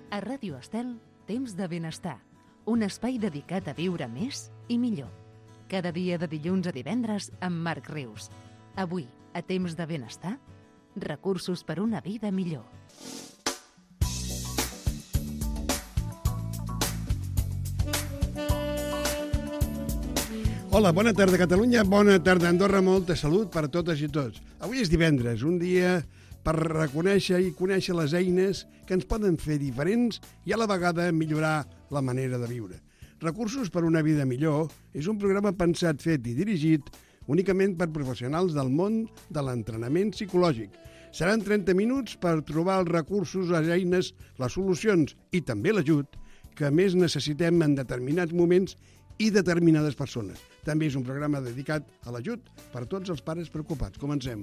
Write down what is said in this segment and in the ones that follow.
A Ràdio Estel, Temps de Benestar, un espai dedicat a viure més i millor. Cada dia de dilluns a divendres amb Marc Rius. Avui, a Temps de Benestar, recursos per una vida millor. Hola, bona tarda Catalunya, bona tarda Andorra, molta salut per totes i tots. Avui és divendres, un dia per reconèixer i conèixer les eines que ens poden fer diferents i a la vegada millorar la manera de viure. Recursos per una vida millor és un programa pensat, fet i dirigit únicament per professionals del món de l'entrenament psicològic. Seran 30 minuts per trobar els recursos, les eines, les solucions i també l'ajut que més necessitem en determinats moments i determinades persones. També és un programa dedicat a l'ajut per tots els pares preocupats. Comencem.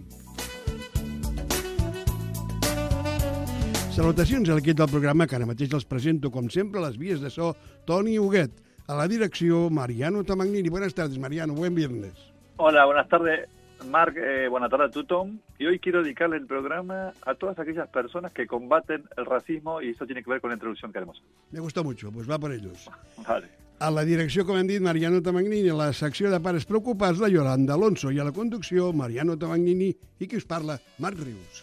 Salutacions a l'equip del programa, que ara mateix els presento, com sempre, a les vies de so, Toni Huguet. A la direcció, Mariano Tamagnini. Buenas tardes, Mariano. Buen viernes. Hola, buenas tardes, Marc. Buenas tardes a tu, Tom. Y hoy quiero dedicarle el programa a todas aquellas personas que combaten el racismo, y esto tiene que ver con la introducción que haremos. Me gustó mucho, pues va por ellos. Vale. A la direcció, com hem dit, Mariano Tamagnini, a la secció de pares preocupats, la Yolanda Alonso, i a la conducció, Mariano Tamagnini, i qui us parla, Marc Rius.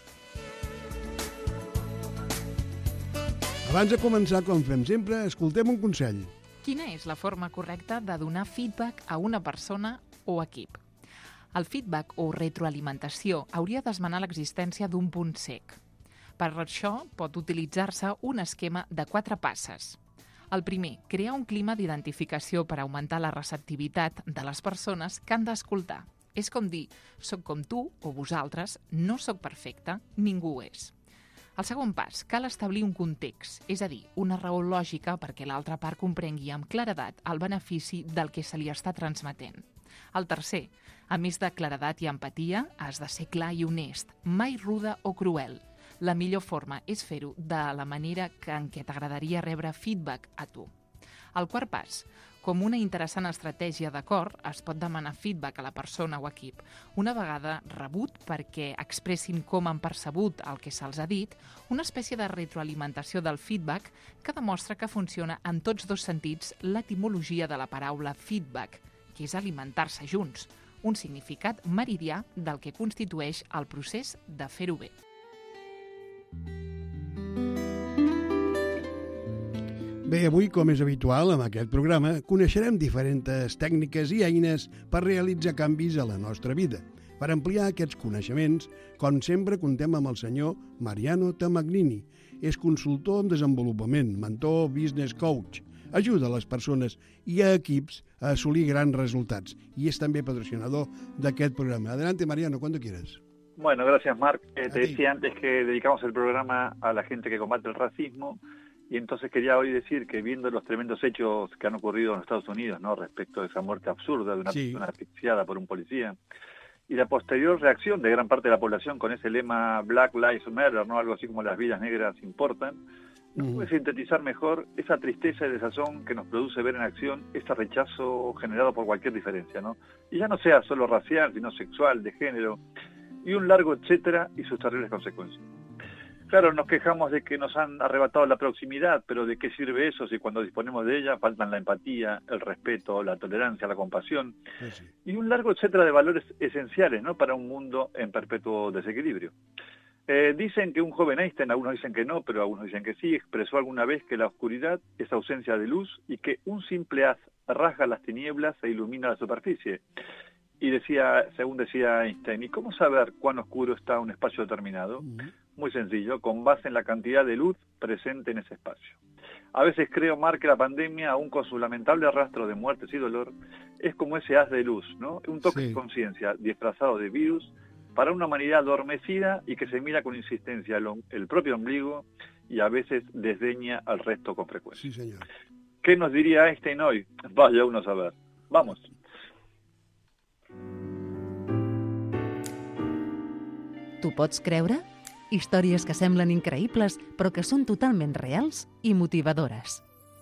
Abans de començar, com fem sempre, escoltem un consell. Quina és la forma correcta de donar feedback a una persona o equip? El feedback o retroalimentació hauria d'esmenar l'existència d'un punt cec. Per això pot utilitzar-se un esquema de 4 passes. El primer, crear un clima d'identificació per augmentar la receptivitat de les persones que han d'escoltar. És com dir, soc com tu o vosaltres, no soc perfecte, ningú ho és. El segon pas, cal establir un context, és a dir, una raó lògica perquè l'altra part comprengui amb claredat el benefici del que se li està transmetent. El tercer, a més de claredat i empatia, has de ser clar i honest, mai rude o cruel. La millor forma és fer-ho de la manera en què t'agradaria rebre feedback a tu. El quart pas, com una interessant estratègia d'acord, es pot demanar feedback a la persona o equip. Una vegada rebut perquè expressin com han percebut el que se'ls ha dit, una espècie de retroalimentació del feedback que demostra que funciona en tots dos sentits l'etimologia de la paraula feedback, que és alimentar-se junts, un significat meridià del que constitueix el procés de fer-ho bé. Bé, avui, com és habitual en aquest programa, coneixerem diferents tècniques i eines per realitzar canvis a la nostra vida. Per ampliar aquests coneixements, com sempre, contem amb el senyor Mariano Tamagnini. És consultor en desenvolupament, mentor, business coach. Ajuda a les persones i a equips a assolir grans resultats. I és també patrocinador d'aquest programa. Adelante, Mariano, cuando quieras. Bueno, gracias, Marc. Te decía antes que dedicamos el programa a la gente que combate el racismo. Y entonces quería hoy decir que viendo los tremendos hechos que han ocurrido en Estados Unidos, ¿no?, respecto de esa muerte absurda de una persona asfixiada por un policía, y la posterior reacción de gran parte de la población con ese lema Black Lives Matter, ¿no?, algo así como las vidas negras importan, no puede sintetizar mejor esa tristeza y desazón que nos produce ver en acción ese rechazo generado por cualquier diferencia, ¿no? Y ya no sea solo racial, sino sexual, de género, y un largo etcétera y sus terribles consecuencias. Claro, nos quejamos de que nos han arrebatado la proximidad, pero ¿de qué sirve eso si cuando disponemos de ella faltan la empatía, el respeto, la tolerancia, la compasión y un largo etcétera de valores esenciales, ¿no?, para un mundo en perpetuo desequilibrio? Dicen que un joven Einstein, algunos dicen que no, pero algunos dicen que sí, expresó alguna vez que la oscuridad es ausencia de luz y que un simple haz rasga las tinieblas e ilumina la superficie. Y decía, según decía Einstein, ¿y cómo saber cuán oscuro está un espacio determinado? Muy sencillo, con base en la cantidad de luz presente en ese espacio. A veces creo, Marc, que la pandemia, aún con su lamentable rastro de muertes y dolor, es como ese haz de luz, ¿no? Un toque de conciencia disfrazado de virus para una humanidad adormecida y que se mira con insistencia el propio ombligo y a veces desdeña al resto con frecuencia. Sí, señor. ¿Qué nos diría Einstein hoy? Vaya uno a saber. Vamos. Tu pots creure? Històries que semblen increïbles, però que són totalment reals i motivadores.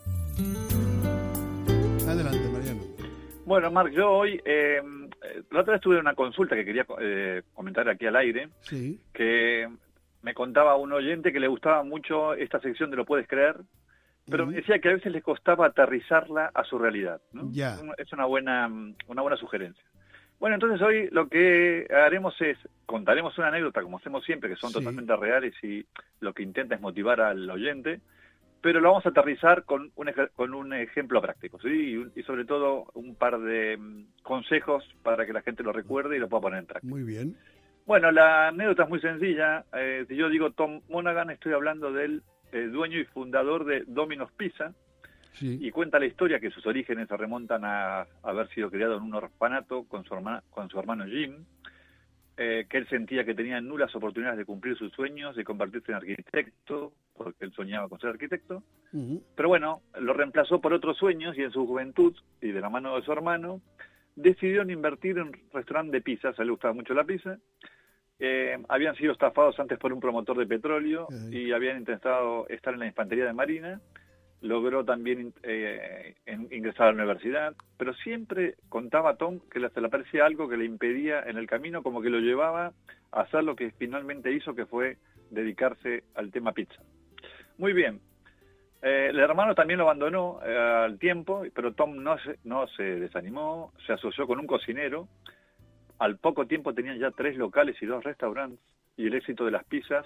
Adelante, Mariano. Bueno, Marc, yo hoy, la otra vez tuve una consulta que quería comentar aquí al aire, que me contaba un oyente que le gustaba mucho esta sección de Lo Puedes Creer, pero me decía que a veces les costaba aterrizarla a su realidad, ¿no? Ya. Es una buena sugerencia. Bueno, entonces hoy lo que haremos es, contaremos una anécdota, como hacemos siempre, que son totalmente reales y lo que intenta es motivar al oyente, pero lo vamos a aterrizar con un ejemplo práctico, ¿sí? Y sobre todo un par de consejos para que la gente lo recuerde y lo pueda poner en práctica. Muy bien. Bueno, la anécdota es muy sencilla. Si yo digo Tom Monaghan, estoy hablando del dueño y fundador de Domino's Pizza, y cuenta la historia que sus orígenes se remontan a haber sido criado en un orfanato con su hermano Jim, que él sentía que tenía nulas oportunidades de cumplir sus sueños, de convertirse en arquitecto, porque él soñaba con ser arquitecto. Pero bueno, lo reemplazó por otros sueños y en su juventud, y de la mano de su hermano, decidieron invertir en un restaurante de pizzas. A él le gustaba mucho la pizza. Habían sido estafados antes por un promotor de petróleo y habían intentado estar en la infantería de Marina. Logró también ingresar a la universidad, pero siempre contaba Tom que se le aparecía algo que le impedía en el camino, como que lo llevaba a hacer lo que finalmente hizo, que fue dedicarse al tema pizza. Muy bien. El hermano también lo abandonó al tiempo, pero Tom no se desanimó, se asoció con un cocinero. Al poco tiempo tenían ya 3 locales y 2 restaurantes, y el éxito de las pizzas,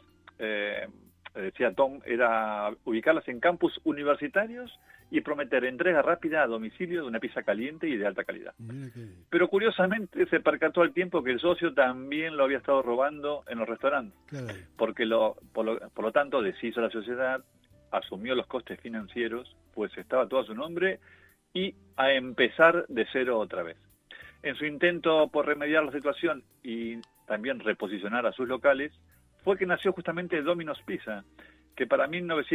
decía Tom, era ubicarlas en campus universitarios y prometer entrega rápida a domicilio de una pizza caliente y de alta calidad. Pero curiosamente se percató al tiempo que el socio también lo había estado robando en los restaurantes, porque por lo tanto deshizo la sociedad, asumió los costes financieros, pues estaba todo a su nombre, y a empezar de cero otra vez. En su intento por remediar la situación y también reposicionar a sus locales, fue que nació justamente Domino's Pizza, que para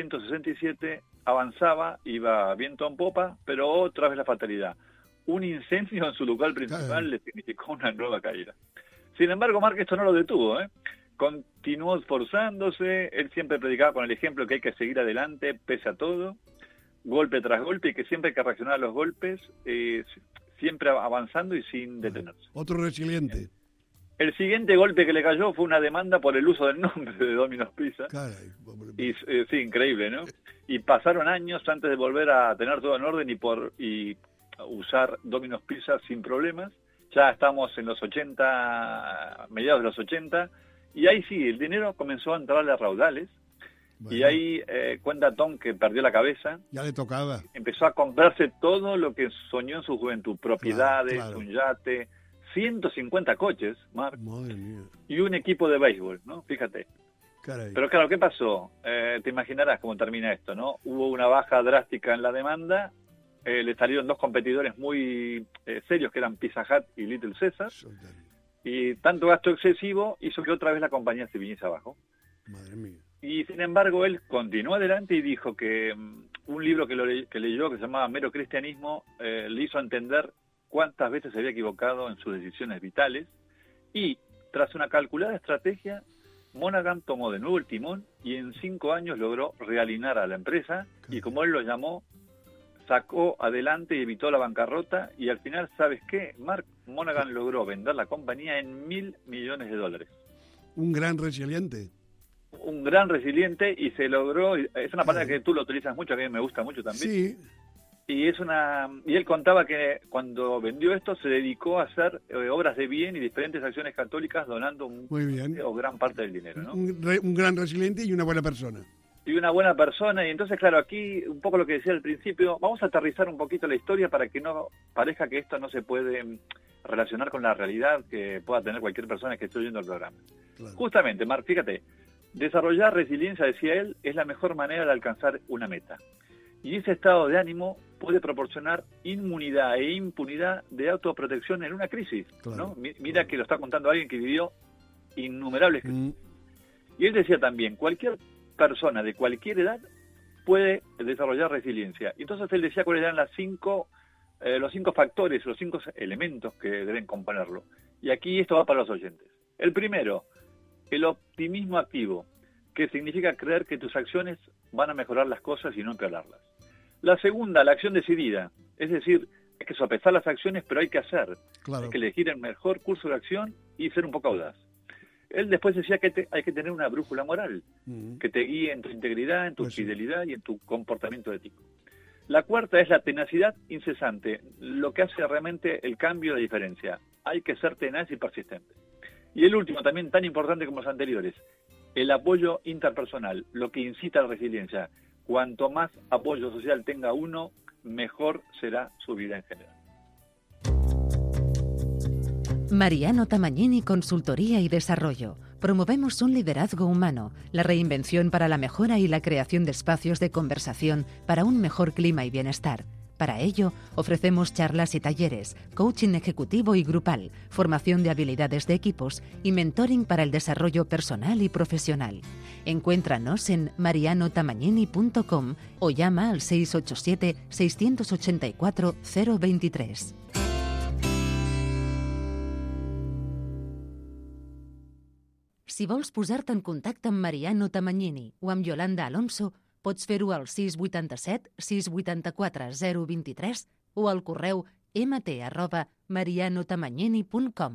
1967 avanzaba, iba viento en popa, pero otra vez la fatalidad. Un incendio en su local principal le significó una nueva caída. Sin embargo, Mark esto no lo detuvo, Continuó esforzándose, él siempre predicaba con el ejemplo que hay que seguir adelante pese a todo, golpe tras golpe, y que siempre hay que reaccionar a los golpes, siempre avanzando y sin detenerse. Otro resiliente. El siguiente golpe que le cayó fue una demanda por el uso del nombre de Domino's Pizza. Caray, y sí, increíble, ¿no? Y pasaron años antes de volver a tener todo en orden y usar Domino's Pizza sin problemas. Ya estamos en los 80, mediados de los 80, y ahí sí, el dinero comenzó a entrarle a raudales. Bueno. Y ahí cuenta Tom que perdió la cabeza. Ya le tocaba. Empezó a comprarse todo lo que soñó en su juventud, propiedades, un yate, 150 coches, Marc, madre mía, y un equipo de béisbol, ¿no? Fíjate. Caray. Pero claro, ¿qué pasó? Te imaginarás cómo termina esto, ¿no? Hubo una baja drástica en la demanda, le salieron 2 competidores muy serios, que eran Pizza Hut y Little Caesar, y tanto gasto excesivo hizo que otra vez la compañía se viniese abajo. Madre mía. Y sin embargo, él continuó adelante y dijo que un libro que leyó, que se llamaba Mero Cristianismo, le hizo entender cuántas veces se había equivocado en sus decisiones vitales, y tras una calculada estrategia, Monaghan tomó de nuevo el timón y en 5 años logró realinear a la empresa, y como él lo llamó, sacó adelante y evitó la bancarrota, y al final, ¿sabes qué? Mark Monaghan logró vender la compañía en $1.000 millones. Un gran resiliente. Un gran resiliente, y se logró, es una palabra que tú lo utilizas mucho, que a mí me gusta mucho también. Sí. Y él contaba que cuando vendió esto se dedicó a hacer obras de bien y diferentes acciones católicas, donando gran parte del dinero, ¿no? Un gran resiliente y una buena persona. Y una buena persona, y entonces, claro, aquí un poco lo que decía al principio, vamos a aterrizar un poquito la historia para que no parezca que esto no se puede relacionar con la realidad que pueda tener cualquier persona que esté oyendo el programa. Claro. Justamente, Marc, fíjate, desarrollar resiliencia, decía él, es la mejor manera de alcanzar una meta. Y ese estado de ánimo puede proporcionar inmunidad e impunidad de autoprotección en una crisis, claro, ¿no? Mira que lo está contando alguien que vivió innumerables crisis. Y él decía también, cualquier persona de cualquier edad puede desarrollar resiliencia. Y entonces él decía cuáles eran los 5 factores, los 5 elementos que deben componerlo. Y aquí esto va para los oyentes. El primero, el optimismo activo, que significa creer que tus acciones van a mejorar las cosas y no empeorarlas. La segunda, la acción decidida, es decir, hay que sopesar las acciones, pero hay que hacer. Claro. Hay que elegir el mejor curso de acción y ser un poco audaz. Él después decía que hay que tener una brújula moral, que te guíe en tu integridad, en tu fidelidad y en tu comportamiento ético. La cuarta es la tenacidad incesante, lo que hace realmente el cambio, la diferencia. Hay que ser tenaz y persistente. Y el último, también tan importante como los anteriores, el apoyo interpersonal, lo que incita a la resiliencia. Cuanto más apoyo social tenga uno, mejor será su vida en general. Mariano Tamagnini Consultoría y Desarrollo. Promovemos un liderazgo humano, la reinvención para la mejora y la creación de espacios de conversación para un mejor clima y bienestar. Para ello, ofrecemos charlas y talleres, coaching ejecutivo y grupal, formación de habilidades de equipos y mentoring para el desarrollo personal y profesional. Encuéntranos en marianotamagnini.com o llama al 687 684 023. Si vols posar-te en contacte amb Mariano Tamagnini o amb Yolanda Alonso, pots fer-ho al 687 684 023 o al correu mt@marianotamagnini.com.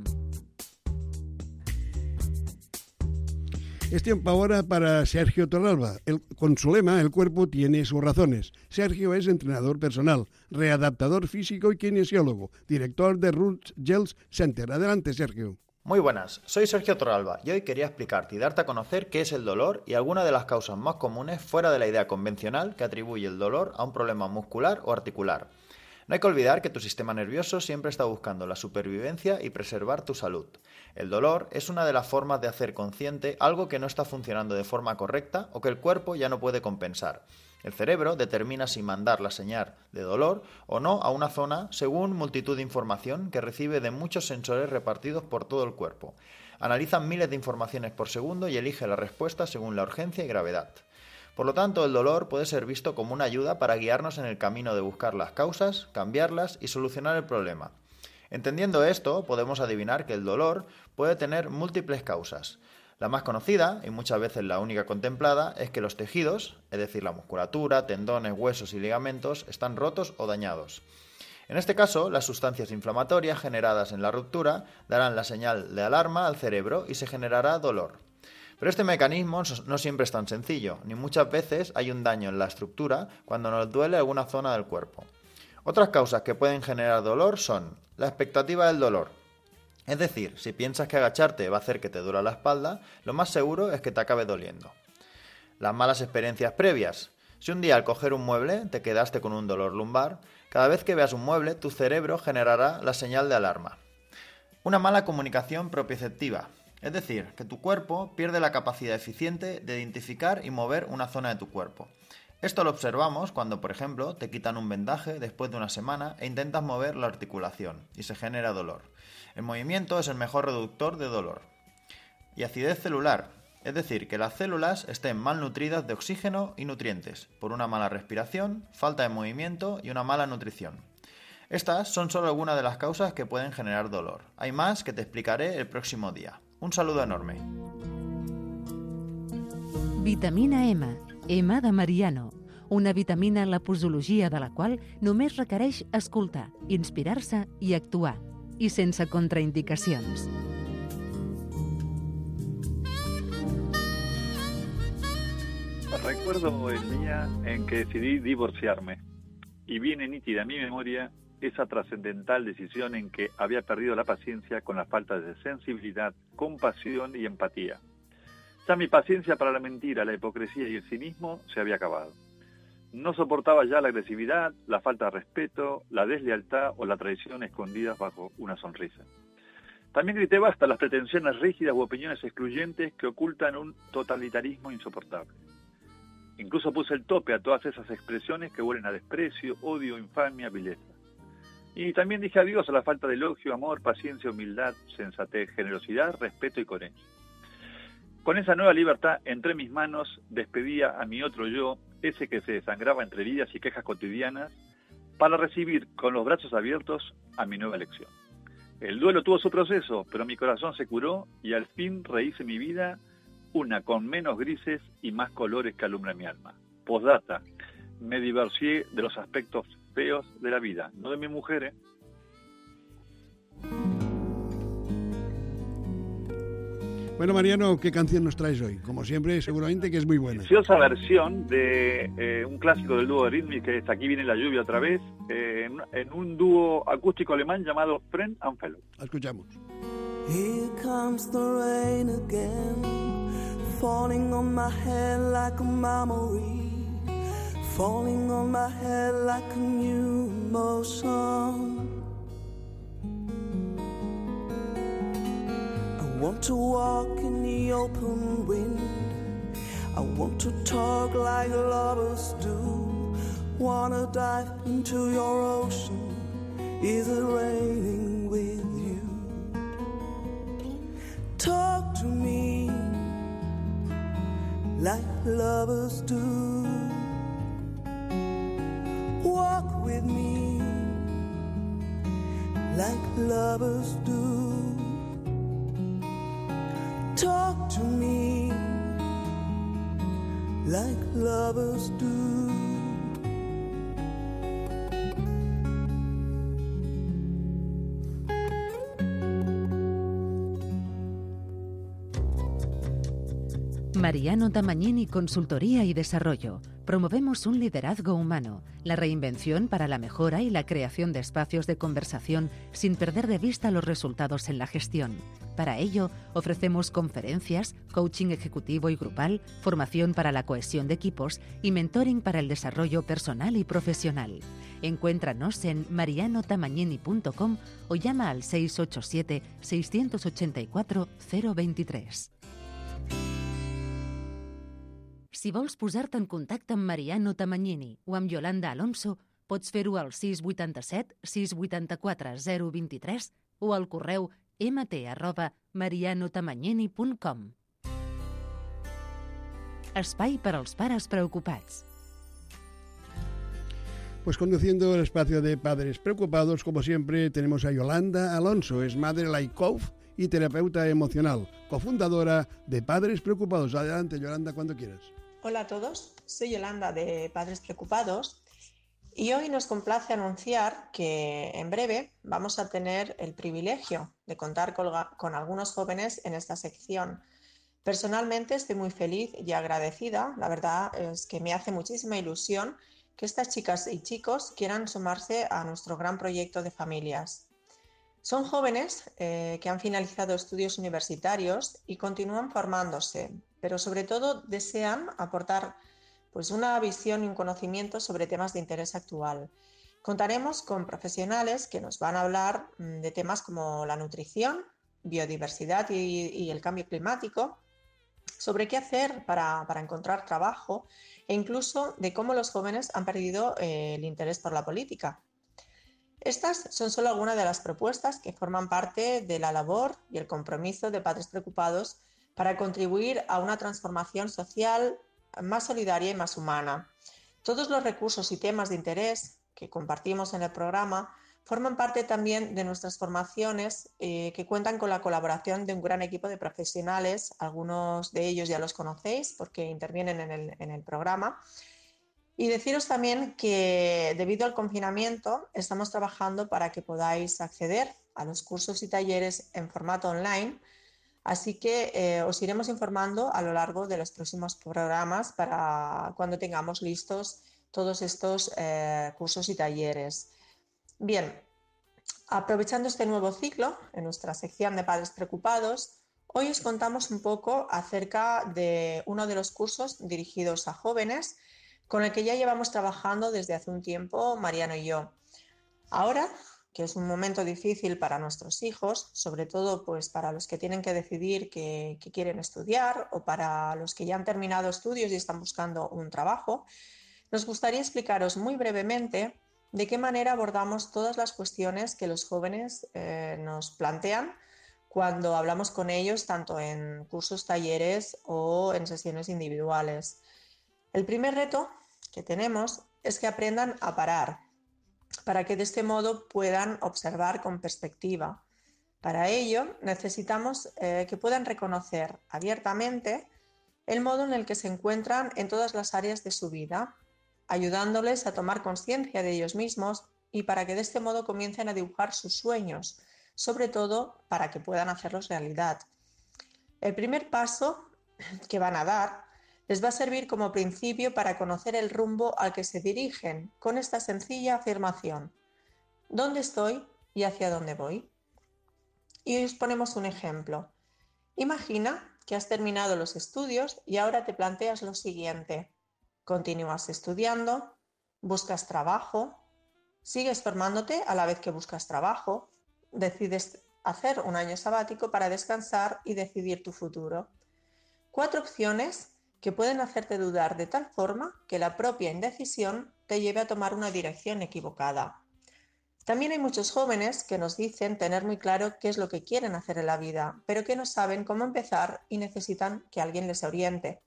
Es tiempo ahora para Sergio Torralba. Con su lema, el cuerpo tiene sus razones. Sergio es entrenador personal, readaptador físico y kinesiólogo, director de Roots Gels Center. Adelante, Sergio. Muy buenas, soy Sergio Torralba y hoy quería explicarte y darte a conocer qué es el dolor y algunas de las causas más comunes fuera de la idea convencional que atribuye el dolor a un problema muscular o articular. No hay que olvidar que tu sistema nervioso siempre está buscando la supervivencia y preservar tu salud. El dolor es una de las formas de hacer consciente algo que no está funcionando de forma correcta o que el cuerpo ya no puede compensar. El cerebro determina si mandar la señal de dolor o no a una zona según multitud de información que recibe de muchos sensores repartidos por todo el cuerpo. Analiza miles de informaciones por segundo y elige la respuesta según la urgencia y gravedad. Por lo tanto, el dolor puede ser visto como una ayuda para guiarnos en el camino de buscar las causas, cambiarlas y solucionar el problema. Entendiendo esto, podemos adivinar que el dolor puede tener múltiples causas. La más conocida, y muchas veces la única contemplada, es que los tejidos, es decir, la musculatura, tendones, huesos y ligamentos, están rotos o dañados. En este caso, las sustancias inflamatorias generadas en la ruptura darán la señal de alarma al cerebro y se generará dolor. Pero este mecanismo no siempre es tan sencillo, ni muchas veces hay un daño en la estructura cuando nos duele alguna zona del cuerpo. Otras causas que pueden generar dolor son la expectativa del dolor. Es decir, si piensas que agacharte va a hacer que te duela la espalda, lo más seguro es que te acabe doliendo. Las malas experiencias previas. Si un día al coger un mueble te quedaste con un dolor lumbar, cada vez que veas un mueble tu cerebro generará la señal de alarma. Una mala comunicación propioceptiva. Es decir, que tu cuerpo pierde la capacidad eficiente de identificar y mover una zona de tu cuerpo. Esto lo observamos cuando, por ejemplo, te quitan un vendaje después de una semana e intentas mover la articulación y se genera dolor. El movimiento es el mejor reductor de dolor. Y acidez celular, es decir, que las células estén mal nutridas de oxígeno y nutrientes, por una mala respiración, falta de movimiento y una mala nutrición. Estas son solo algunas de las causas que pueden generar dolor. Hay más que te explicaré el próximo día. Un saludo enorme. Vitamina M, M de Mariano. Una vitamina la posologia de la qual només requereix escoltar, inspirar-se i actuar, i sense contraindicacions. Recuerdo el día en que decidí divorciarme y viene nítida en mi memoria esa trascendental decisión en que había perdido la paciencia con la falta de sensibilidad, compasión y empatía. Ya mi paciencia para la mentira, la hipocresía y el cinismo se había acabado. No soportaba ya la agresividad, la falta de respeto, la deslealtad o la traición escondidas bajo una sonrisa. También grité basta las pretensiones rígidas u opiniones excluyentes que ocultan un totalitarismo insoportable. Incluso puse el tope a todas esas expresiones que huelen a desprecio, odio, infamia, vileza. Y también dije adiós a la falta de elogio, amor, paciencia, humildad, sensatez, generosidad, respeto y coherencia. Con esa nueva libertad entre mis manos despedía a mi otro yo, ese que se desangraba entre heridas y quejas cotidianas, para recibir con los brazos abiertos a mi nueva elección. El duelo tuvo su proceso, pero mi corazón se curó y al fin rehice mi vida, una con menos grises y más colores que alumbra mi alma. Postdata, me divorcié de los aspectos feos de la vida, no de mi mujer, Bueno, Mariano, ¿qué canción nos traes hoy? Como siempre, seguramente que es muy buena. Preciosa versión de un clásico del dúo de Rhythmic, que es Aquí viene la lluvia otra vez, en un dúo acústico alemán llamado Friend and Fellow. La escuchamos. Here comes the rain again, falling on my head like a memory, falling on my head like a new emotion. I want to walk in the open wind, I want to talk like lovers do, wanna dive into your ocean, is it raining with you? Talk to me like lovers do, walk with me like lovers do. Talk to me like lovers do. Mariano Tamagnini Consultoría y Desarrollo. Promovemos un liderazgo humano, la reinvención para la mejora y la creación de espacios de conversación sin perder de vista los resultados en la gestión. Para ello, ofrecemos conferencias, coaching ejecutivo y grupal, formación para la cohesión de equipos y mentoring para el desarrollo personal y profesional. Encuéntranos en marianotamagnini.com o llama al 687 684 023. Si vols posar-te en contacte amb Mariano Tamagnini o amb Yolanda Alonso, pots fer-ho al 687 684 023 o al correu mt@marianotamagnini.com. Espai per als pares preocupats. Pues conduciendo el espacio de Padres Preocupados, como siempre, tenemos a Yolanda Alonso, es madre life coach y terapeuta emocional, cofundadora de Padres Preocupados. Adelante, Yolanda, cuando quieras. Hola a todos, soy Yolanda de Padres Preocupados y hoy nos complace anunciar que en breve vamos a tener el privilegio de contar con algunos jóvenes en esta sección. Personalmente estoy muy feliz y agradecida, la verdad es que me hace muchísima ilusión que estas chicas y chicos quieran sumarse a nuestro gran proyecto de familias. Son jóvenes que han finalizado estudios universitarios y continúan formándose, pero sobre todo desean aportar pues, una visión y un conocimiento sobre temas de interés actual. Contaremos con profesionales que nos van a hablar de temas como la nutrición, biodiversidad y el cambio climático, sobre qué hacer para encontrar trabajo e incluso de cómo los jóvenes han perdido el interés por la política. Estas son solo algunas de las propuestas que forman parte de la labor y el compromiso de Padres Preocupados para contribuir a una transformación social más solidaria y más humana. Todos los recursos y temas de interés que compartimos en el programa forman parte también de nuestras formaciones que cuentan con la colaboración de un gran equipo de profesionales. Algunos de ellos ya los conocéis porque intervienen en el programa. Y deciros también que debido al confinamiento estamos trabajando para que podáis acceder a los cursos y talleres en formato online, así que os iremos informando a lo largo de los próximos programas para cuando tengamos listos todos estos cursos y talleres. Bien, aprovechando este nuevo ciclo en nuestra sección de Padres Preocupados, hoy os contamos un poco acerca de uno de los cursos dirigidos a jóvenes con el que ya llevamos trabajando desde hace un tiempo Mariano y yo. Ahora, que es un momento difícil para nuestros hijos, sobre todo pues, para los que tienen que decidir qué quieren estudiar o para los que ya han terminado estudios y están buscando un trabajo, nos gustaría explicaros muy brevemente de qué manera abordamos todas las cuestiones que los jóvenes nos plantean cuando hablamos con ellos, tanto en cursos, talleres o en sesiones individuales. El primer reto que tenemos es que aprendan a parar, para que de este modo puedan observar con perspectiva. Para ello necesitamos que puedan reconocer abiertamente el modo en el que se encuentran en todas las áreas de su vida, ayudándoles a tomar conciencia de ellos mismos y para que de este modo comiencen a dibujar sus sueños, sobre todo para que puedan hacerlos realidad. El primer paso que van a dar les va a servir como principio para conocer el rumbo al que se dirigen con esta sencilla afirmación: ¿dónde estoy y hacia dónde voy? Y hoy os ponemos un ejemplo. Imagina que has terminado los estudios y ahora te planteas lo siguiente: continúas estudiando, buscas trabajo, sigues formándote a la vez que buscas trabajo, decides hacer un año sabático para descansar y decidir tu futuro. 4 opciones que pueden hacerte dudar de tal forma que la propia indecisión te lleve a tomar una dirección equivocada. También hay muchos jóvenes que nos dicen tener muy claro qué es lo que quieren hacer en la vida, pero que no saben cómo empezar y necesitan que alguien les oriente.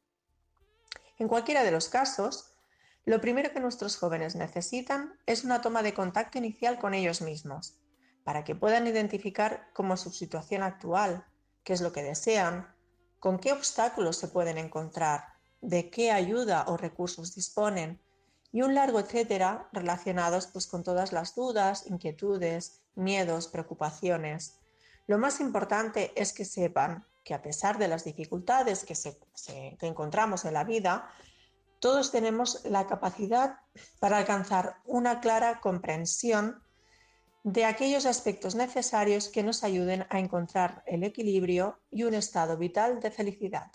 En cualquiera de los casos, lo primero que nuestros jóvenes necesitan es una toma de contacto inicial con ellos mismos, para que puedan identificar cómo es su situación actual, qué es lo que desean, con qué obstáculos se pueden encontrar, de qué ayuda o recursos disponen, y un largo etcétera relacionados con todas las dudas, inquietudes, miedos, preocupaciones. Lo más importante es que sepan que a pesar de las dificultades que encontramos en la vida, todos tenemos la capacidad para alcanzar una clara comprensión de aquellos aspectos necesarios que nos ayuden a encontrar el equilibrio y un estado vital de felicidad.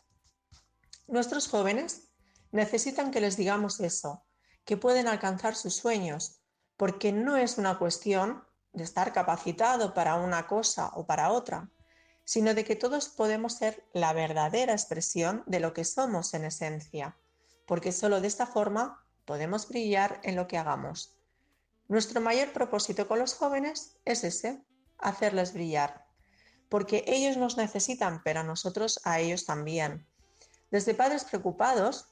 Nuestros jóvenes necesitan que les digamos eso, que pueden alcanzar sus sueños, porque no es una cuestión de estar capacitado para una cosa o para otra, sino de que todos podemos ser la verdadera expresión de lo que somos en esencia, porque solo de esta forma podemos brillar en lo que hagamos. Nuestro mayor propósito con los jóvenes es ese, hacerles brillar, porque ellos nos necesitan, pero nosotros a ellos también. Desde Padres Preocupados,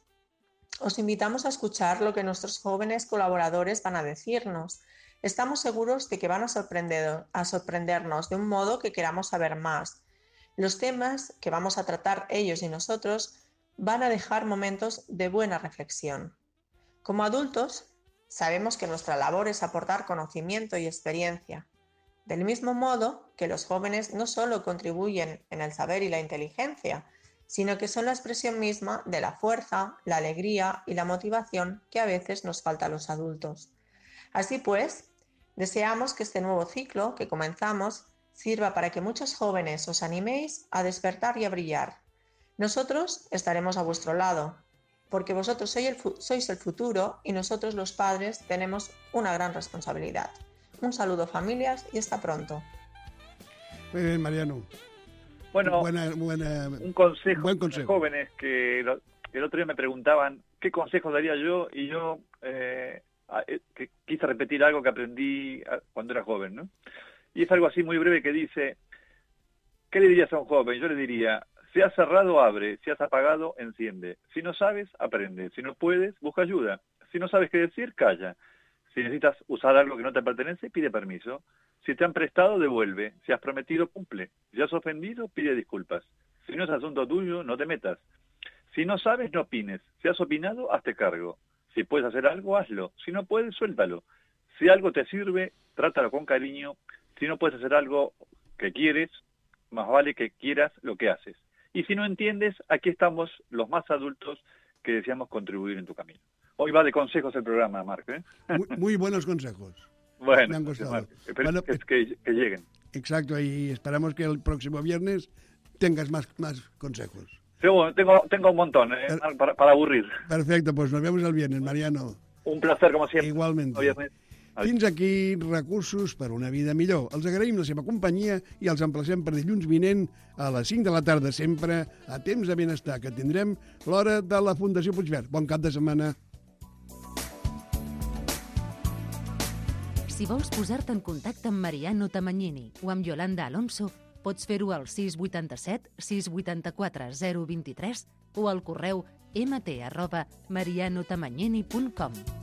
os invitamos a escuchar lo que nuestros jóvenes colaboradores van a decirnos. Estamos seguros de que van a sorprendernos de un modo que queramos saber más. Los temas que vamos a tratar ellos y nosotros van a dejar momentos de buena reflexión. Como adultos, sabemos que nuestra labor es aportar conocimiento y experiencia. Del mismo modo que los jóvenes no solo contribuyen en el saber y la inteligencia, sino que son la expresión misma de la fuerza, la alegría y la motivación que a veces nos falta a los adultos. Así pues, deseamos que este nuevo ciclo que comenzamos sirva para que muchos jóvenes os animéis a despertar y a brillar. Nosotros estaremos a vuestro lado, porque vosotros sois el futuro y nosotros los padres tenemos una gran responsabilidad. Un saludo, familias, y hasta pronto. Muy bien, Mariano. Bueno, un consejo a los jóvenes que el otro día me preguntaban qué consejos daría yo, y yo que quise repetir algo que aprendí cuando era joven, ¿no? Y es algo así muy breve que dice: ¿qué le dirías a un joven? Yo le diría: si has cerrado, abre; si has apagado, enciende; si no sabes, aprende; si no puedes, busca ayuda; si no sabes qué decir, calla; si necesitas usar algo que no te pertenece, pide permiso; si te han prestado, devuelve; si has prometido, cumple; si has ofendido, pide disculpas; si no es asunto tuyo, no te metas; si no sabes, no opines; si has opinado, hazte cargo; si puedes hacer algo, hazlo; si no puedes, suéltalo; si algo te sirve, trátalo con cariño; si no puedes hacer algo que quieres, más vale que quieras lo que haces; y si no entiendes, aquí estamos los más adultos que deseamos contribuir en tu camino. Hoy va de consejos el programa, Marc, ¿eh? Muy buenos consejos. Bueno, me han gustado. Espero que lleguen. Exacto, y esperamos que el próximo viernes tengas más consejos. Tengo un montón para aburrir. Perfecto, pues nos vemos el viernes, Mariano. Un placer, como siempre. Igualment. Fins aquí Recursos per una vida millor. Els agraïm la seva companyia i els emplacem per dilluns vinent a les 5 de la tarda, sempre a Temps de Benestar, que tindrem l'hora de la Fundació Puigverd. Bon cap de setmana. Si vols posar-te en contacte amb Mariano Tamagnini o amb Yolanda Alonso, pots fer-ho al 687 684 023 o al correu mt@marianotamagnyini.com.